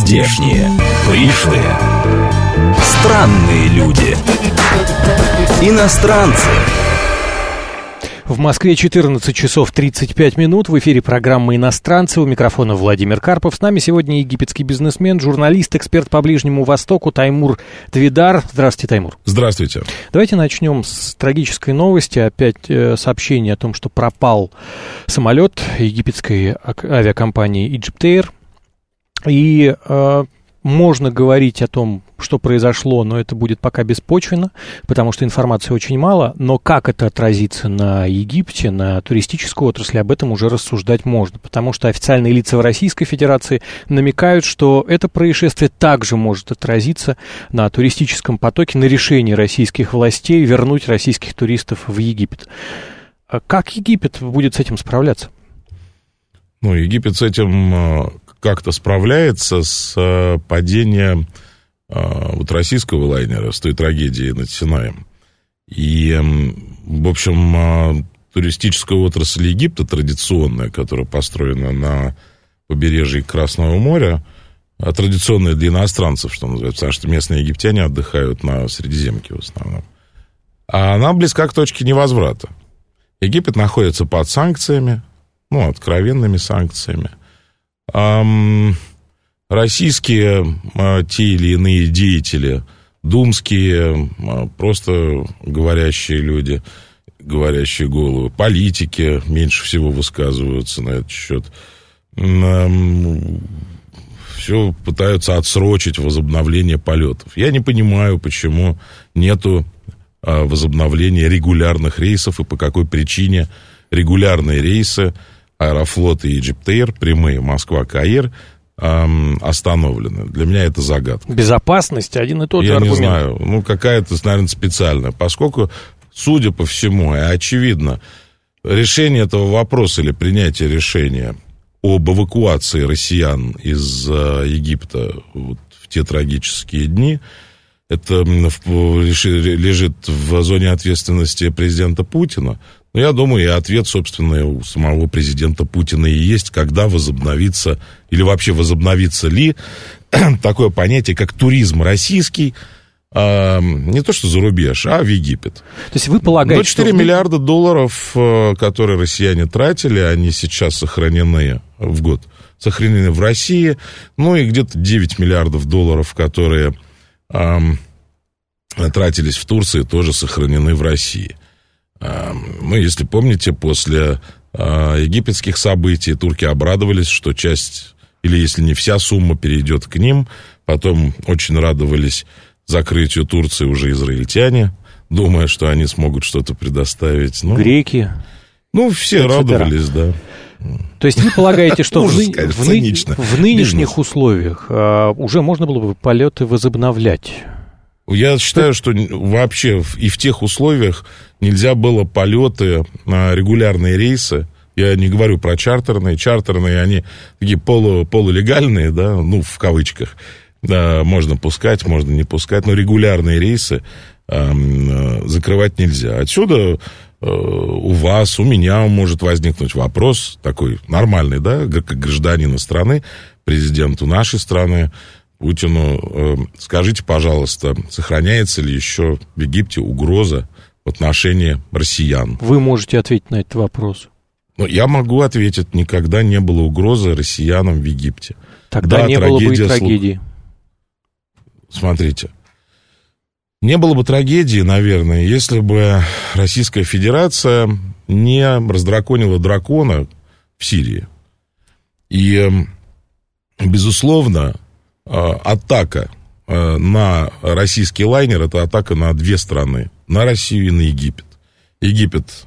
Нездешние, пришлые, странные люди, иностранцы. В Москве 14 часов 35 минут. В эфире программа «Иностранцы». У микрофона Владимир Карпов. С нами сегодня египетский бизнесмен, журналист, эксперт по Ближнему Востоку Таймур Твидар. Здравствуйте, Таймур. Здравствуйте. Давайте начнем с трагической новости. Опять сообщение о том, что пропал самолет египетской авиакомпании EgyptAir. И можно говорить о том, что произошло, но это будет пока беспочвенно, потому что информации очень мало. Но как это отразится на Египте, на туристической отрасли, об этом уже рассуждать можно. Потому что официальные лица в Российской Федерации намекают, что это происшествие также может отразиться на туристическом потоке, на решении российских властей вернуть российских туристов в Египет. Как Египет будет с этим справляться? Ну, Египет с этим как-то справляется с падением вот российского лайнера, с той трагедией над Синаем. И, в общем, туристическая отрасль Египта традиционная, которая построена на побережье Красного моря, традиционная для иностранцев, что называется, потому что местные египтяне отдыхают на Средиземке в основном, а она близка к точке невозврата. Египет находится под санкциями, ну, откровенными санкциями. Российские те или иные деятели, думские, просто говорящие люди, говорящие головы, политики меньше всего высказываются на этот счет. Все пытаются отсрочить возобновление полетов. Я не понимаю, почему нету возобновления регулярных рейсов и по какой причине регулярные рейсы Аэрофлот и EgyptAir, прямые Москва-Каир, остановлены. Для меня это загадка. Безопасность один и тот же аргумент. Я аргумент. не знаю, какая-то, наверное, специальная. Поскольку, судя по всему, и очевидно, решение этого вопроса или принятие решения об эвакуации россиян из Египта вот в те трагические дни, это лежит в зоне ответственности президента Путина. Но я думаю, и ответ, собственно, у самого президента Путина и есть, когда возобновится, или вообще возобновится ли такое понятие, как туризм российский, не то что за рубеж, а в Египет. То есть вы полагаете, 4 миллиарда долларов, которые россияне тратили, они сейчас сохранены в год, сохранены в России, ну и где-то 9 миллиардов долларов, которые тратились в Турции, тоже сохранены в России. Ну, если помните, после египетских событий турки обрадовались, что часть, или если не вся сумма перейдет к ним. Потом очень радовались закрытию Турции уже израильтяне, думая, что они смогут что-то предоставить. Ну, греки. Ну, все радовались, да. То есть вы полагаете, что в нынешних условиях уже можно было бы полеты возобновлять? Я считаю, что вообще и в тех условиях нельзя было полеты на регулярные рейсы. Я не говорю про чартерные. Чартерные, они такие полулегальные, да, ну, в кавычках. Да, можно пускать, можно не пускать. Но регулярные рейсы закрывать нельзя. Отсюда у вас, у меня может возникнуть вопрос такой нормальный, да, как гражданина страны, президенту нашей страны, Путину, скажите, пожалуйста, сохраняется ли еще в Египте угроза в отношении россиян? Вы можете ответить на этот вопрос. Ну, я могу ответить, никогда не было угрозы россиянам в Египте. Тогда да, не было бы и трагедии. Смотрите, не было бы трагедии, наверное, если бы Российская Федерация не раздраконила дракона в Сирии. И, безусловно, атака на российский лайнер — это атака на две страны, на Россию и на Египет. Египет,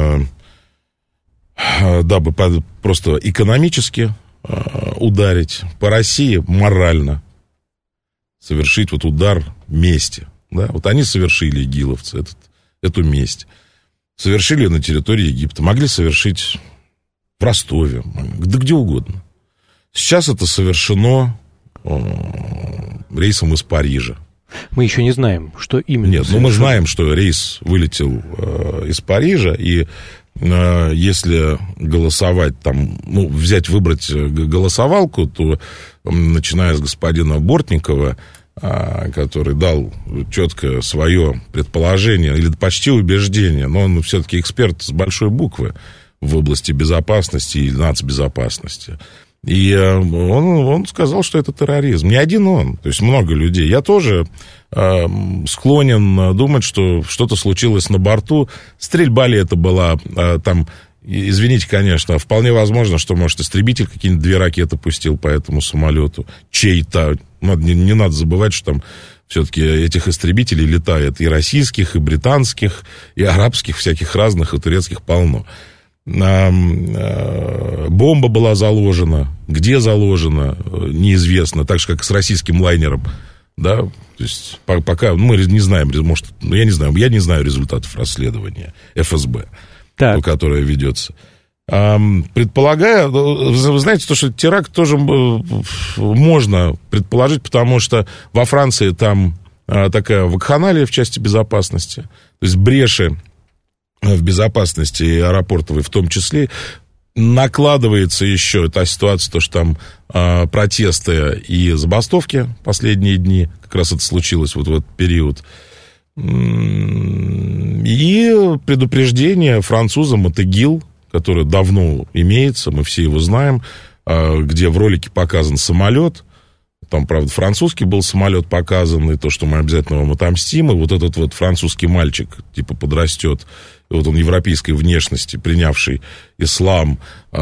дабы просто экономически ударить, по России морально совершить вот удар мести. Да? Вот они совершили, игиловцы, эту месть. Совершили на территории Египта. Могли совершить в Ростове, да где угодно. Сейчас это совершено рейсом из Парижа. Мы еще не знаем, что именно. Нет, ну мы знаем, что рейс вылетел из Парижа, и если голосовать там, ну, выбрать голосовалку, то, начиная с господина Бортникова, который дал четко свое предположение, или почти убеждение, но он все-таки эксперт с большой буквы в области безопасности и нацбезопасности. И он сказал, что это терроризм. Не один он, то есть много людей. Я тоже склонен думать, что что-то случилось на борту. Стрельба ли это была там... Извините, конечно, вполне возможно, что, может, истребитель какие-нибудь 2 ракеты пустил по этому самолету. Чей-то. Не надо забывать, что там все-таки этих истребителей летает и российских, и британских, и арабских, всяких разных, и турецких полно. Бомба была заложена. Где заложена, неизвестно. Так же, как с российским лайнером. Да? То есть, пока мы не знаем, может, я не знаю результатов расследования ФСБ. Так. Которая ведется. Предполагаю, вы знаете, то, что теракт тоже можно предположить, потому что во Франции там такая вакханалия в части безопасности, то есть бреши в безопасности аэропортовой в том числе. Накладывается еще та ситуация, то, что там протесты и забастовки последние дни, как раз это случилось вот в этот период. И предупреждение французам Мотегил, которое давно имеется, мы все его знаем, где в ролике показан самолет. Там, правда, французский был самолет показан, и то, что мы обязательно вам отомстим. И вот этот вот французский мальчик, типа, подрастет, вот он европейской внешности, принявший ислам,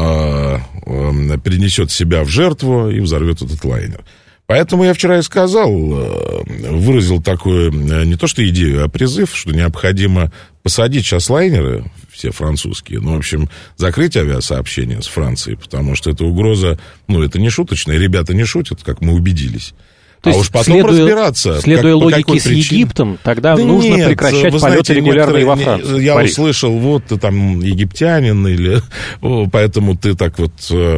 перенесет себя в жертву и взорвет этот лайнер. Поэтому я вчера и сказал, выразил такую, не то что идею, а призыв, что необходимо посадить сейчас лайнеры, все французские, ну, в общем, закрыть авиасообщение с Францией, потому что эта угроза, ну, это не шуточная, ребята не шутят, как мы убедились. То есть, уж потом разбираться. Следуя логике с Египтом, тогда нужно прекращать полеты регулярные во Францию. Я услышал, вот ты там египтянин, или поэтому ты так вот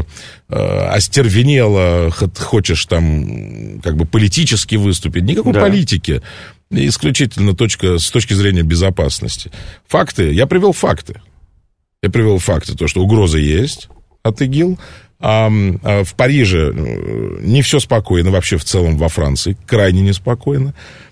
остервенело хочешь там как бы политически выступить. Никакой политики. Исключительно с точки зрения безопасности. Факты. Я привел факты. То, что угроза есть от ИГИЛ. В Париже не все спокойно, вообще в целом во Франции крайне неспокойно.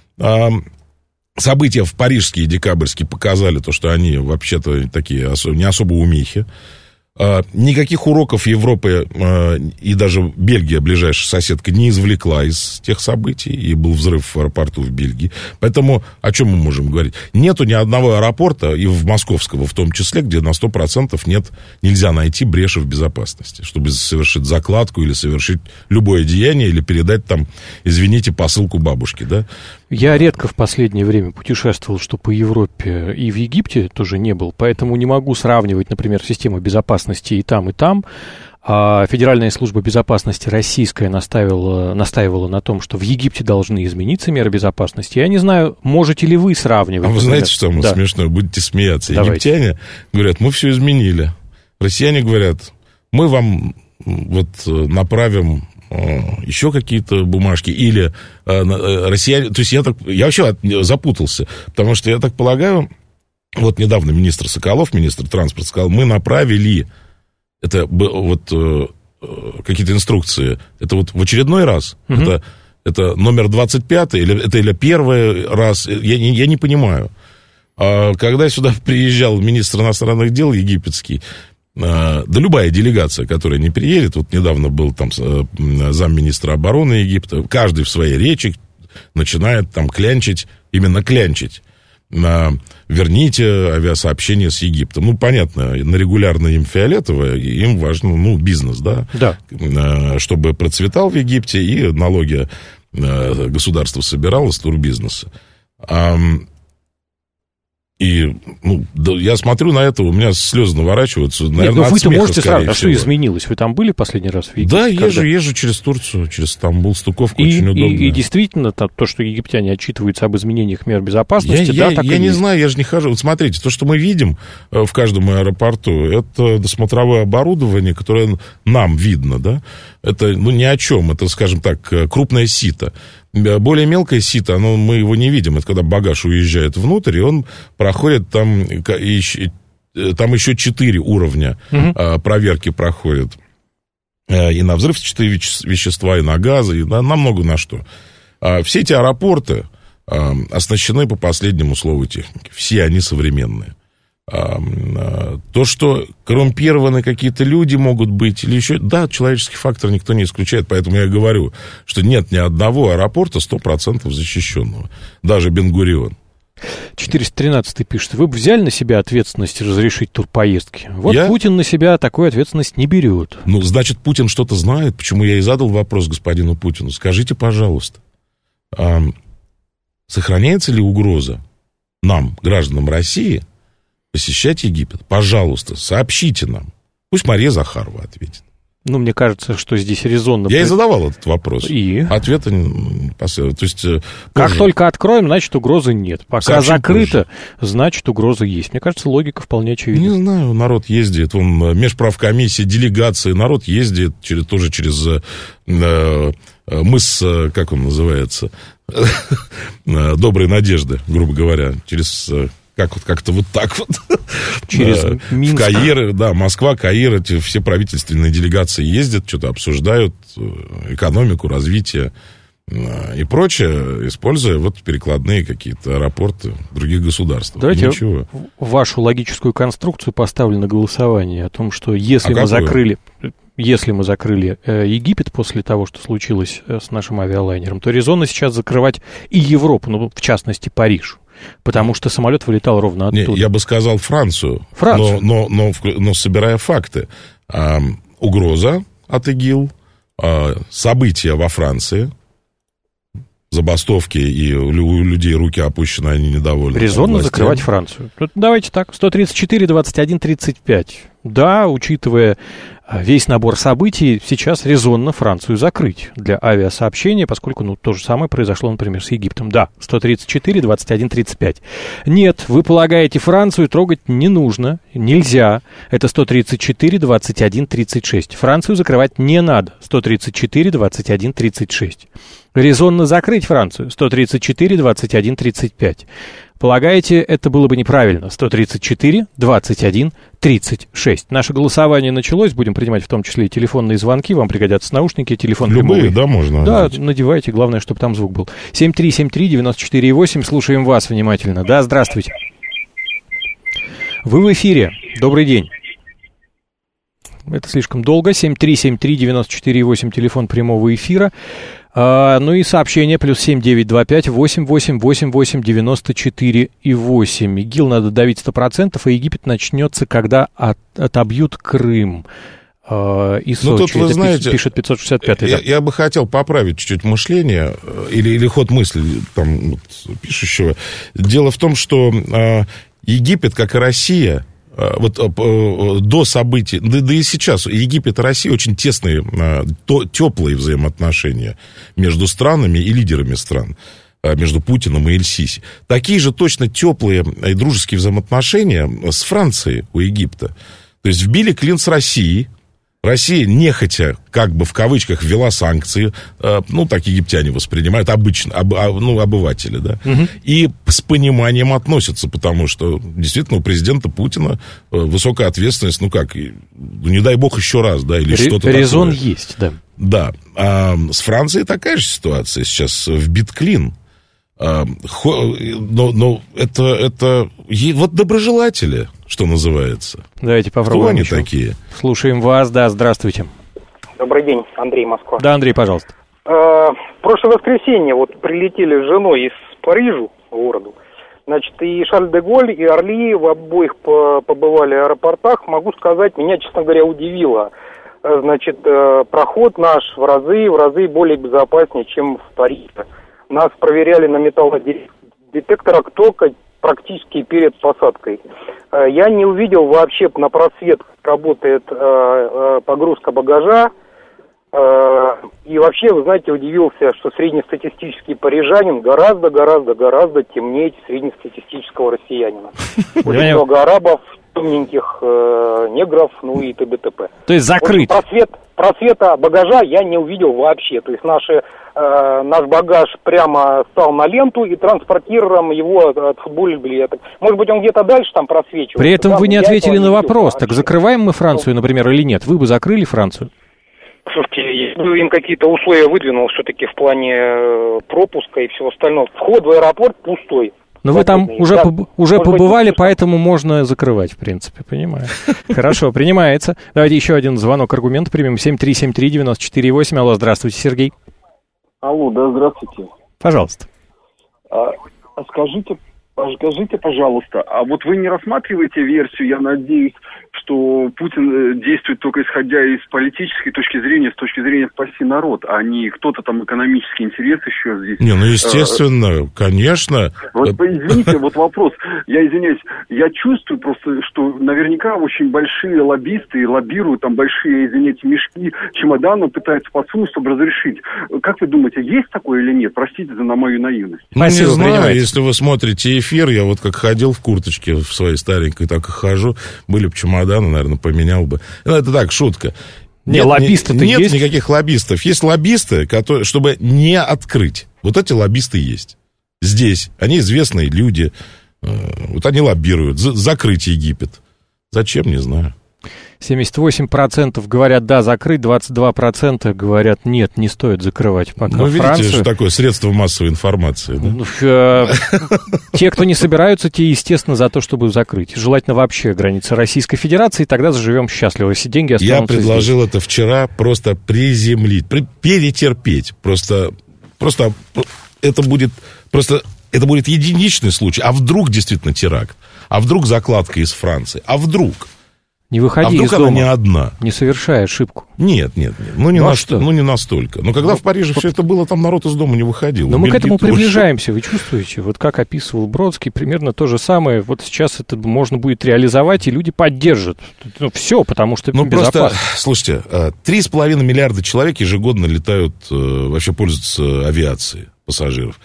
События в парижские, декабрьские показали то, что они вообще-то такие не особо умехи. Никаких уроков Европы и даже Бельгия, ближайшая соседка, не извлекла из тех событий, и был взрыв в аэропорту в Бельгии. Поэтому о чем мы можем говорить? Нету ни одного аэропорта, и в московского в том числе, где на 100% нельзя найти бреши в безопасности, чтобы совершить закладку или совершить любое деяние, или передать там, извините, посылку бабушке, да? Я редко в последнее время путешествовал, что по Европе, и в Египте тоже не был, поэтому не могу сравнивать, например, систему безопасности и там, и там. А Федеральная служба безопасности российская настаивала на том, что в Египте должны измениться меры безопасности. Я не знаю, можете ли вы сравнивать. А вы знаете, что смешно? Будете смеяться. Давайте. Египтяне говорят, мы все изменили. Россияне говорят, мы вам вот направим еще какие-то бумажки, или россияне... То есть я вообще запутался, потому что я так полагаю, вот недавно министр Соколов, министр транспорта, сказал, мы направили, это вот какие-то инструкции, это вот в очередной раз, это номер 25, или первый раз, я не понимаю. Когда сюда приезжал министр иностранных дел египетский, да любая делегация, которая не приедет, вот недавно был там замминистра обороны Египта, каждый в своей речи начинает там клянчить, верните авиасообщение с Египтом. Ну, понятно, на регулярно им фиолетово, им важно, бизнес, да? Чтобы процветал в Египте, и налоги государство собирало с турбизнеса. И я смотрю на это, у меня слезы наворачиваются. Наверное, вы-то можете сравнить, а что изменилось? Вы там были последний раз в Египте? Да, езжу через Турцию, через Стамбул, Стыковку, очень удобно. И действительно, то, что египтяне отчитываются об изменениях мер безопасности, я не знаю, я же не хожу. Вот смотрите, то, что мы видим в каждом аэропорту, это досмотровое оборудование, которое нам видно, да? Это, ни о чем, это, скажем так, крупное сито. Более мелкое сито, мы его не видим. Это когда багаж уезжает внутрь, и он проходит там там еще 4 уровня проверки проходят. И на взрывчатые вещества, и на газы, и на много на что. Все эти аэропорты оснащены по последнему слову техники. Все они современные. То, что коррумпированы какие-то люди могут быть, или еще... Да, человеческий фактор никто не исключает, поэтому я говорю, что нет ни одного аэропорта 100% защищенного. Даже Бен-Гурион. 413 пишет: вы бы взяли на себя ответственность разрешить турпоездки? Вот Я? Путин на себя такую ответственность не берет. Ну, значит, Путин что-то знает, почему я и задал вопрос господину Путину. Скажите, пожалуйста, сохраняется ли угроза нам, гражданам России, посещать Египет? Пожалуйста, сообщите нам. Пусть Мария Захарова ответит. Ну, мне кажется, что здесь резонно... Я и задавал этот вопрос. И? Ответа не последовало. То есть, как только откроем, значит, угрозы нет. Пока сообщим закрыто, позже. Значит, угроза есть. Мне кажется, логика вполне очевидна. Не знаю, народ ездит. Вон, межправкомиссия, делегации, народ ездит тоже через мыс, как он называется, Доброй Надежды, грубо говоря, через... Как-то вот так вот. Через Минск. В Каир, да, Москва, Каир, эти все правительственные делегации ездят, что-то обсуждают, экономику, развитие и прочее, используя вот перекладные какие-то аэропорты других государств. Давайте вашу логическую конструкцию поставлю на голосование о том, что если мы закрыли Египет после того, что случилось с нашим авиалайнером, то резонно сейчас закрывать и Европу, ну, в частности, Париж. Потому что самолет вылетал ровно оттуда. Не, я бы сказал Францию. Но собирая факты. Угроза от ИГИЛ, события во Франции, забастовки, и у людей руки опущены, они недовольны. Резонно закрывать Францию. Давайте так, 134, 21, 35. Да, учитывая весь набор событий, сейчас резонно Францию закрыть для авиасообщения, поскольку, то же самое произошло, например, с Египтом. Да, 134, 21, 35. Нет, вы полагаете, Францию трогать не нужно, нельзя. Это 134, 21, 36. Францию закрывать не надо. 134, 21, 36. Резонно закрыть Францию. 134, 21, 35. Полагаете, это было бы неправильно? 134, 21, 36. Наше голосование началось. Будем принимать в том числе и телефонные звонки. Вам пригодятся наушники, телефон любые, прямой. Да, можно. Да, надевайте. Главное, чтобы там звук был. 7373948. Слушаем вас внимательно. Да, здравствуйте. Вы в эфире. Добрый день. Это слишком долго. 7373948. Телефон прямого эфира. Ну и сообщение +7 925 88 88 94 и 8. ИГИЛ надо давить 100%, а Египет начнется, когда отобьют Крым. И Сочи. Тут, вы знаете, пишет 565-й. Я бы хотел поправить чуть-чуть мышление или ход мысли там, вот, пишущего. Дело в том, что Египет, как и Россия, вот до событий, да и сейчас Египет и Россия очень тесные, теплые взаимоотношения между странами и лидерами стран, между Путиным и Эль-Сиси. Такие же точно теплые и дружеские взаимоотношения с Францией у Египта. То есть вбили клин с Россией. Россия нехотя, как бы в кавычках, ввела санкции, так египтяне воспринимают, обычно, обыватели, да, и с пониманием относятся, потому что действительно у президента Путина высокая ответственность, не дай бог еще раз, да, или что-то такое. Резон есть, да. Да, а с Францией такая же ситуация, сейчас вбит клин. Но это вот доброжелатели, что называется. Давайте попробуем. Кто они еще такие? Слушаем вас, да, здравствуйте. Добрый день, Андрей, Москва. Да, Андрей, пожалуйста. В прошлое воскресенье прилетели с женой из Парижа, городу. Значит, и Шарль-де-Голль, и Орли в обоих побывали в аэропортах. Могу сказать, меня, честно говоря, удивило. Значит, проход наш в разы более безопаснее, чем в Париже. Нас проверяли на металлодетекторах только практически перед посадкой. Я не увидел вообще на просвет, как работает погрузка багажа. И вообще, вы знаете, удивился, что среднестатистический парижанин гораздо темнее среднестатистического россиянина. Очень много арабов, темненьких негров, ну и т.д. То есть закрыть. Просвета багажа я не увидел вообще. То есть наш багаж прямо стал на ленту, и транспортиром его отфутболили. Может быть, он где-то дальше там просвечивает. При этом вы не ответили на вопрос. Так закрываем мы Францию, например, или нет? Вы бы закрыли Францию? Слушайте, им какие-то условия выдвинул все-таки в плане пропуска и всего остального. Вход в аэропорт пустой. Но вы там уже побывали, поэтому можно закрывать, в принципе, понимаю. Хорошо, принимается. Давайте еще один звонок, аргумент примем. 7373948. Алло, здравствуйте, Сергей. Алло, да, здравствуйте. Пожалуйста. Скажите, пожалуйста, а вот вы не рассматриваете версию, я надеюсь, что Путин действует только исходя из политической точки зрения, с точки зрения спасти народ, а не кто-то там экономический интерес еще здесь. Не, ну естественно, конечно. Вот извините, вот вопрос, я извиняюсь, я чувствую просто, что наверняка очень большие лоббисты лоббируют там большие, извините, мешки, чемоданы пытаются подсунуть, чтобы разрешить. Как вы думаете, есть такое или нет? Простите за мою наивность. Ну, не знаю, если вы смотрите эфир, я вот как ходил в курточке в своей старенькой, так и хожу, были бы чемоданы, наверное, поменял бы. Ну, это так, шутка. Нет, лоббисты-то нет есть? Никаких лоббистов. Есть лоббисты, которые, чтобы не открыть. Вот эти лоббисты есть. Здесь. Они известные люди. Вот они лоббируют. Закрыть Египет. Зачем, не знаю. 78% говорят, да, закрыть, 22% говорят, нет, не стоит закрывать пока Францию. Ну, видите, что такое средство массовой информации. Да? Те, кто не собираются, те, естественно, за то, чтобы закрыть. Желательно вообще границы Российской Федерации, тогда заживем счастливо, если деньги останутся. Я предложил здесь. Это вчера просто приземлить, перетерпеть. Просто это будет единичный случай. А вдруг действительно теракт? А вдруг закладка из Франции? А вдруг? Не выходи из дома, она не одна? Не совершай ошибку. Нет. Ну, не настолько. Но когда в Париже все это было, там народ из дома не выходил. Но мы к этому приближаемся, вы чувствуете? Вот как описывал Бродский, примерно то же самое. Вот сейчас это можно будет реализовать, и люди поддержат. Ну, все, потому что безопасно. Просто, слушайте, 3,5 миллиарда человек ежегодно летают, вообще пользуются авиацией пассажиров.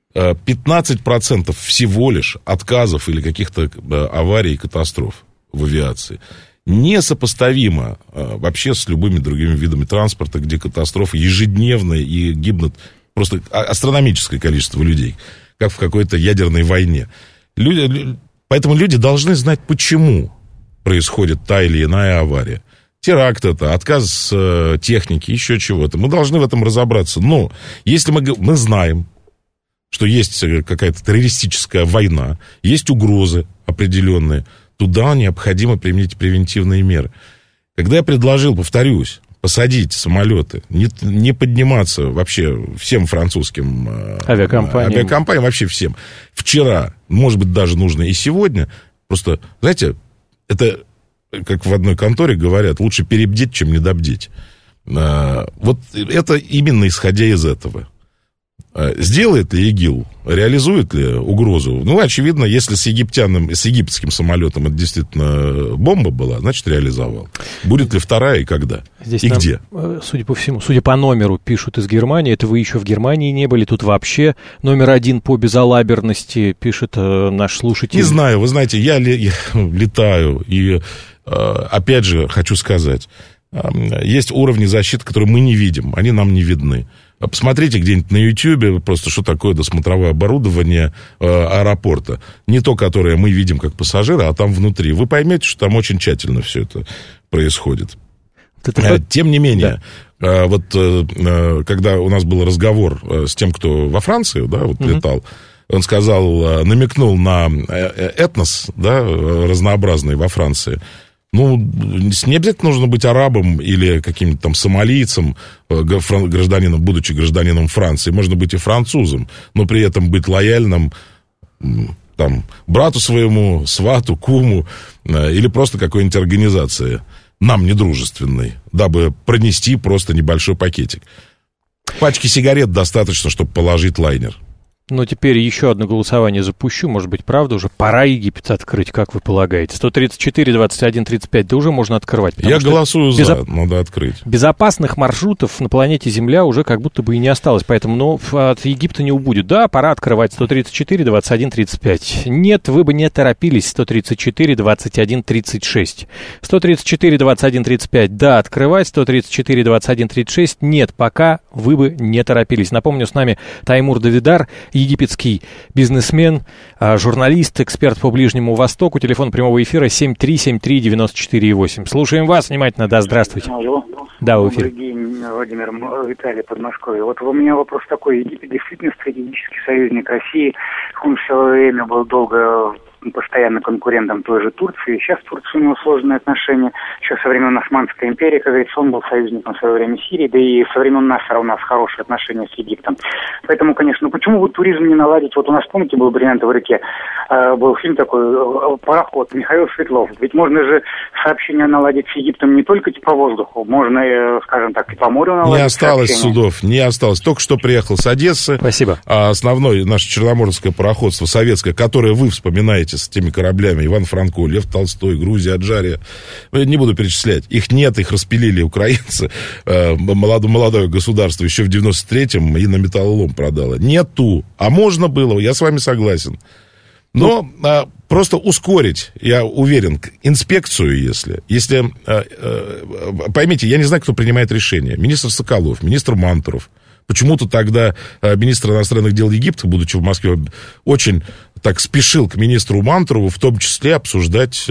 15% всего лишь отказов или каких-то аварий и катастроф в авиации. Несопоставимо вообще с любыми другими видами транспорта, где катастрофы ежедневные и гибнут просто астрономическое количество людей, как в какой-то ядерной войне. Поэтому люди должны знать, почему происходит та или иная авария. Теракт это, отказ техники, еще чего-то. Мы должны в этом разобраться. Но если мы знаем, что есть какая-то террористическая война, есть угрозы определенные, туда необходимо применить превентивные меры. Когда я предложил, повторюсь, посадить самолеты, не подниматься вообще всем французским авиакомпаниям, вообще всем, вчера, может быть, даже нужно и сегодня, просто, знаете, это, как в одной конторе говорят, лучше перебдеть, чем недобдеть. Вот это именно исходя из этого. Сделает ли ИГИЛ, реализует ли угрозу? Ну, очевидно, если с египетским самолетом это действительно бомба была, значит, реализовал. Будет ли вторая и когда? Здесь и где? Судя по всему, судя по номеру, пишут из Германии. Это вы еще в Германии не были. Тут вообще номер 1 по безалаберности, пишет наш слушатель. Не знаю, вы знаете, я летаю, и опять же хочу сказать, есть уровни защиты, которые мы не видим, они нам не видны. Посмотрите где-нибудь на Ютьюбе просто, что такое досмотровое оборудование аэропорта. Не то, которое мы видим как пассажиры, а там внутри. Вы поймете, что там очень тщательно все это происходит. Тем не менее, вот когда у нас был разговор с тем, кто во Франции, да, вот летал, он сказал, намекнул на этнос, да, разнообразный во Франции. Ну, не обязательно нужно быть арабом или каким-то там сомалийцем, гражданином, будучи гражданином Франции. Можно быть и французом, но при этом быть лояльным там, брату своему, свату, куму или просто какой-нибудь организации, нам недружественной, дабы пронести просто небольшой пакетик. Пачки сигарет достаточно, чтобы положить лайнер. Но теперь еще одно голосование запущу. Может быть, правда, уже пора Египет открыть, как вы полагаете? 134, 21, 35, да уже можно открывать. Я голосую за, надо открыть. Безопасных маршрутов на планете Земля уже как будто бы и не осталось, поэтому от Египта не убудет. Да, пора открывать. 134, 21, 35. Нет, вы бы не торопились. 134, 21, 36. 134, 21, 35. Да, открывать. 134, 21, 36. Нет, пока вы бы не торопились. Напомню, с нами Таймур Давидар, египетский бизнесмен, журналист, эксперт по Ближнему Востоку. Телефон прямого эфира 7373948. Слушаем вас внимательно. Да, здравствуйте. Алло. Да, в эфире. Добрый день, Владимир, Виталий, Подмосковье. Вот у меня вопрос такой. Египет действительно стратегический союзник России. Он все время был долго постоянно конкурентом той же Турции. Сейчас в Турции у него сложные отношения. Еще со времен Османской империи, как говорится, он был союзником в свое время Сирии, да и со времен Насера у нас хорошие отношения с Египтом. Поэтому, конечно, почему бы туризм не наладить? Вот у нас, помните, был «Бриллиантовый реке», был фильм такой «Пароход», Михаил Светлов. Ведь можно же сообщения наладить с Египтом не только по воздуху, можно, скажем так, и по морю наладить. Не осталось судов, не осталось. Только что приехал с Одессы. Спасибо. Основное наше черноморское пароходство советское, которое вы вспоминаете с теми кораблями, Иван Франко, Лев Толстой, Грузия, Аджария, не буду перечислять. Их нет, их распилили украинцы, молодое государство еще в 93-м и на металлолом продало. Нету, а можно было, я с вами согласен. Но просто ускорить, я уверен, инспекцию, если поймите, я не знаю, кто принимает решение. Министр Соколов, министр Мантуров. Почему-то тогда министр иностранных дел Египта, будучи в Москве, очень так спешил к министру Мантурову, в том числе обсуждать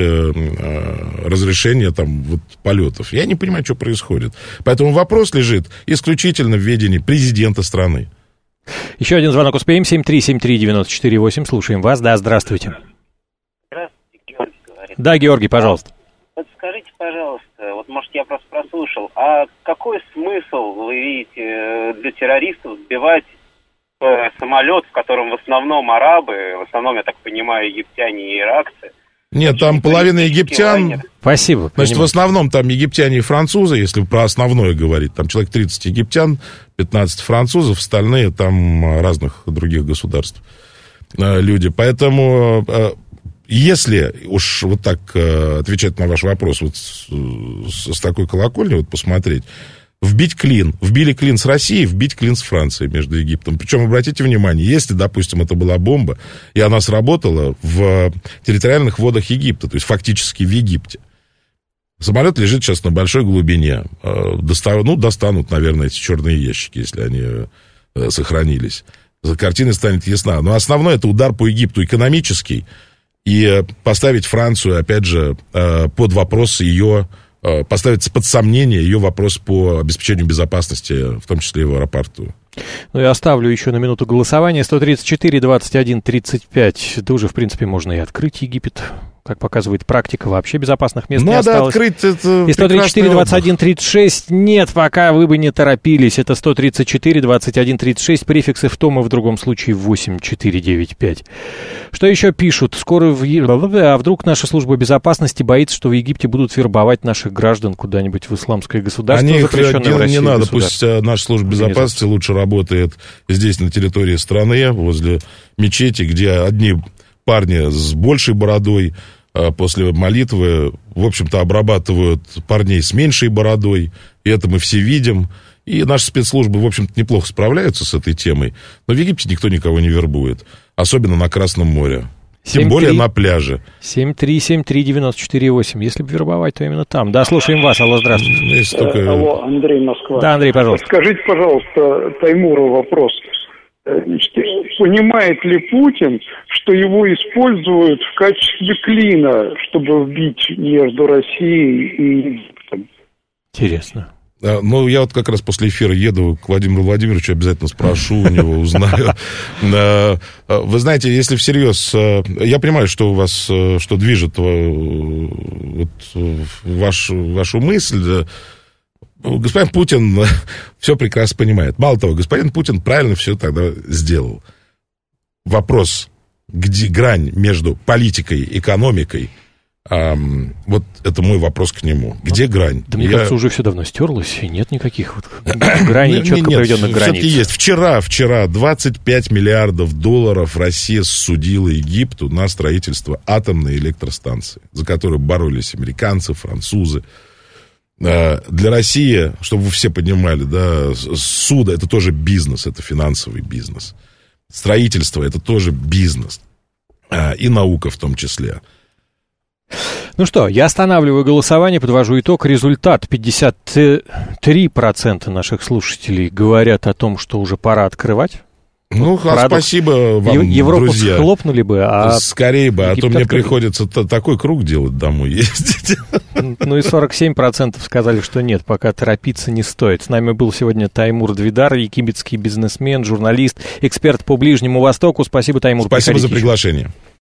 разрешение там вот полетов. Я не понимаю, что происходит. Поэтому вопрос лежит исключительно в ведении президента страны. Еще один звонок успеем. 7373948. Слушаем вас. Да, здравствуйте. Здравствуйте, Георгий говорит. Да, Георгий, пожалуйста. Вот скажите, пожалуйста, вот может я просто прослушал, а какой смысл вы видите для террористов сбивать самолет, в котором в основном арабы, в основном, я так понимаю, египтяне и иракцы? Нет, там половина египтян. Лайнер. Спасибо. Значит, в основном там египтяне и французы, если про основное говорить. Там человек 30 египтян, 15 французов, остальные там разных других государств люди. Поэтому, если уж вот так отвечать на ваш вопрос, вот с такой колокольни вот посмотреть, вбили клин с Россией, вбить клин с Францией между Египтом. Причем, обратите внимание, если, допустим, это была бомба, и она сработала в территориальных водах Египта, то есть фактически в Египте, самолет лежит сейчас на большой глубине. Достанут, наверное, эти черные ящики, если они сохранились. Картина станет ясна. Но основной это удар по Египту экономический, и поставить Францию, опять же, под вопрос ее... поставить под сомнение ее вопрос по обеспечению безопасности, в том числе и в аэропорту. Ну, я оставлю еще на минуту голосования. 134, 21, 35. Да уже, в принципе, можно и открыть Египет. Как показывает практика, вообще безопасных мест не осталось. Надо открыть это. И 134, 21, 36. Нет, пока вы бы не торопились. Это 134, 21, 36. Префиксы в том и в другом случае 8495. Что еще пишут? Скоро А вдруг наша служба безопасности боится, что в Египте будут вербовать наших граждан куда-нибудь в исламское государство, запрещенное в России не надо. Пусть наша служба безопасности лучше работает здесь, на территории страны, возле мечети, где одни парни с большей бородой после молитвы, в общем-то, обрабатывают парней с меньшей бородой, и это мы все видим. И наши спецслужбы, в общем-то, неплохо справляются с этой темой, но в Египте никто никого не вербует, особенно на Красном море. Тем более на пляже. 7373948. Если бы вербовать, то именно там. Да, слушаем вас. Алло, здравствуйте. Алло, Андрей, Москва. Да, Андрей, пожалуйста. Скажите, пожалуйста, Таймуру вопрос. Понимает ли Путин, что его используют в качестве клина, чтобы вбить между Россией и Египтом? Интересно. Ну, я вот как раз после эфира еду к Владимиру Владимировичу, обязательно спрошу у него, узнаю. Вы знаете, если всерьез, я понимаю, что у вас, что движет вашу мысль. Господин Путин все прекрасно понимает. Мало того, господин Путин правильно все тогда сделал. Вопрос, где грань между политикой, экономикой, Вот это мой вопрос к нему. Где грань? Да, мне кажется, уже все давно стерлось, и нет никаких вот граней, четко проведенных границ. Все-таки есть. Вчера 25 миллиардов долларов Россия судила Египту на строительство атомной электростанции, за которую боролись американцы, французы. Для России, чтобы вы все понимали, да, суда — это тоже бизнес, это финансовый бизнес. Строительство — это тоже бизнес. И наука в том числе. Ну что, я останавливаю голосование, подвожу итог. Результат: 53% наших слушателей говорят о том, что уже пора открывать. Ну, спасибо вам, Европу друзья. схлопнули бы, скорее бы, а то мне открыли. Приходится такой круг делать домой ездить. Ну и 47% сказали, что нет, пока торопиться не стоит. С нами был сегодня Таймур Двидар, египетский бизнесмен, журналист, эксперт по Ближнему Востоку. Спасибо, Таймур. Спасибо за приглашение.